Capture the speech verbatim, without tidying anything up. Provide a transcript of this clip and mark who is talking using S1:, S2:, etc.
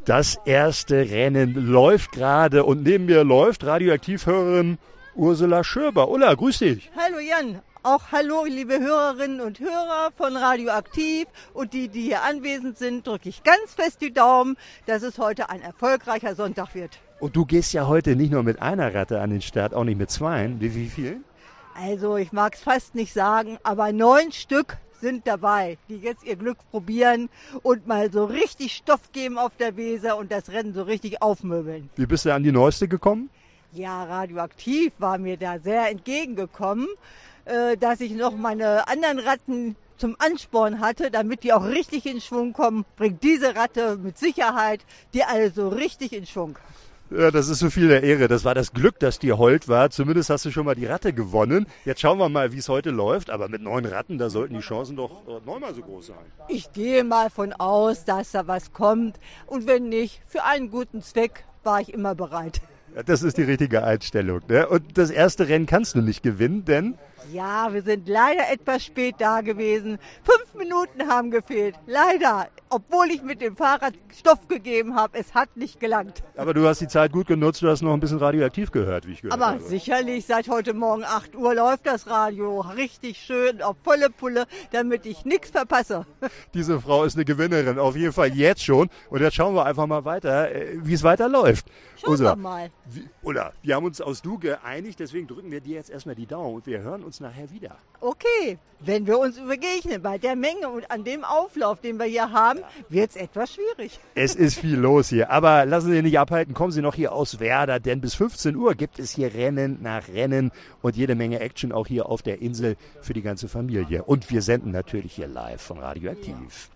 S1: Das erste Rennen läuft gerade und neben mir läuft Radioaktivhörerin Ursula Schörber. Ulla, grüß dich.
S2: Hallo Jan, auch hallo liebe Hörerinnen und Hörer von Radioaktiv und die, die hier anwesend sind, drücke ich ganz fest die Daumen, dass es heute ein erfolgreicher Sonntag wird.
S1: Und du gehst ja heute nicht nur mit einer Ratte an den Start, auch nicht mit zweien. Wie, wie viel?
S2: Also ich mag es fast nicht sagen, aber neun Stück sind dabei, die jetzt ihr Glück probieren und mal so richtig Stoff geben auf der Weser und das Rennen so richtig aufmöbeln.
S1: Wie bist du an die Neueste gekommen?
S2: Ja, Radioaktiv war mir da sehr entgegengekommen, äh, dass ich noch meine anderen Ratten zum Ansporn hatte, damit die auch richtig in Schwung kommen, bringt diese Ratte mit Sicherheit die alle so richtig in Schwung.
S1: Ja, das ist so viel der Ehre. Das war das Glück, dass dir hold war. Zumindest hast du schon mal die Ratte gewonnen. Jetzt schauen wir mal, wie es heute läuft. Aber mit neun Ratten, da sollten die Chancen doch neunmal so groß sein.
S2: Ich gehe mal von aus, dass da was kommt. Und wenn nicht, für einen guten Zweck war ich immer bereit.
S1: Ja, das ist die richtige Einstellung, ne? Und das erste Rennen kannst du nicht gewinnen, denn...
S2: Ja, wir sind leider etwas spät da gewesen. Fünf Minuten haben gefehlt. Leider. Obwohl ich mit dem Fahrrad Stoff gegeben habe, es hat nicht gelangt.
S1: Aber du hast die Zeit gut genutzt, du hast noch ein bisschen radioaktiv gehört, wie ich gehört
S2: Aber
S1: habe.
S2: Aber sicherlich, seit heute Morgen acht Uhr läuft das Radio richtig schön auf volle Pulle, damit ich nichts verpasse.
S1: Diese Frau ist eine Gewinnerin, auf jeden Fall jetzt schon. Und jetzt schauen wir einfach mal weiter, wie es weiterläuft.
S2: Schauen
S1: Ursula,
S2: wir mal.
S1: Wie, Ulla, wir haben uns aus Du geeinigt, deswegen drücken wir dir jetzt erstmal die Daumen und wir hören uns nachher wieder.
S2: Okay, wenn wir uns begegnen bei der Menge und an dem Auflauf, den wir hier haben, wird es etwas schwierig.
S1: Es ist viel los hier, aber lassen Sie sich nicht abhalten, kommen Sie noch hier aus Werder, denn bis fünfzehn Uhr gibt es hier Rennen nach Rennen und jede Menge Action auch hier auf der Insel für die ganze Familie. Und wir senden natürlich hier live von Radioaktiv.